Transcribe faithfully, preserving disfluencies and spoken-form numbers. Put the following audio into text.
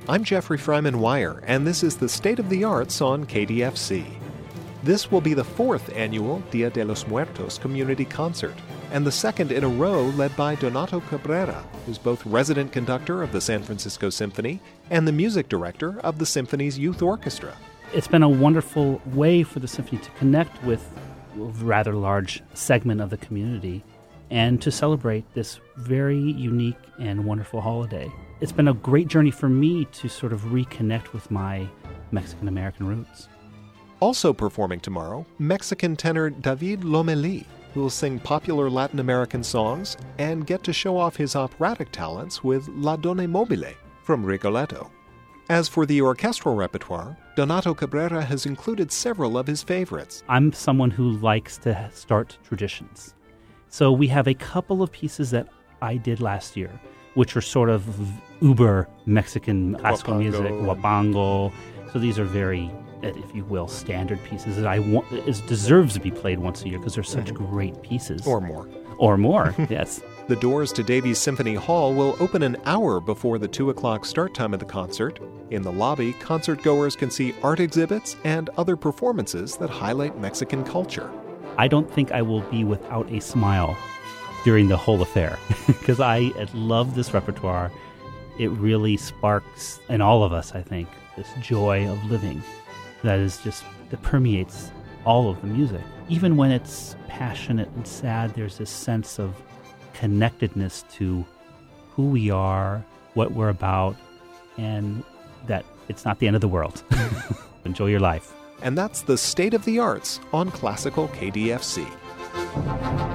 I'm Jeffrey Fryman Wire, and this is the State of the Arts on K D F C. This will be the fourth annual Dia de los Muertos community concert, and the second in a row led by Donato Cabrera, who's both resident conductor of the San Francisco Symphony and the music director of the Symphony's Youth Orchestra. It's been a wonderful way for the Symphony to connect with a rather large segment of the community and to celebrate this very unique and wonderful holiday. It's been a great journey for me to sort of reconnect with my Mexican-American roots. Also performing tomorrow, Mexican tenor David Lomelí, who will sing popular Latin American songs and get to show off his operatic talents with La Donna Mobile from Rigoletto. As for the orchestral repertoire, Donato Cabrera has included several of his favorites. I'm someone who likes to start traditions. So we have a couple of pieces that I did last year, which are sort of uber Mexican classical music, huapango. So these are very, if you will, standard pieces that I want, it deserves to be played once a year because they're such mm-hmm. great pieces. Or more. Or more, yes. The doors to Davies Symphony Hall will open an hour before the two o'clock start time of the concert. In the lobby, concertgoers can see art exhibits and other performances that highlight Mexican culture. I don't think I will be without a smile during the whole affair because I love this repertoire. It really sparks in all of us, I think, this joy of living that is just, that permeates all of the music. Even when it's passionate and sad, there's this sense of connectedness to who we are, what we're about, and that it's not the end of the world. Enjoy your life. And that's the State of the Arts on Classical K D F C.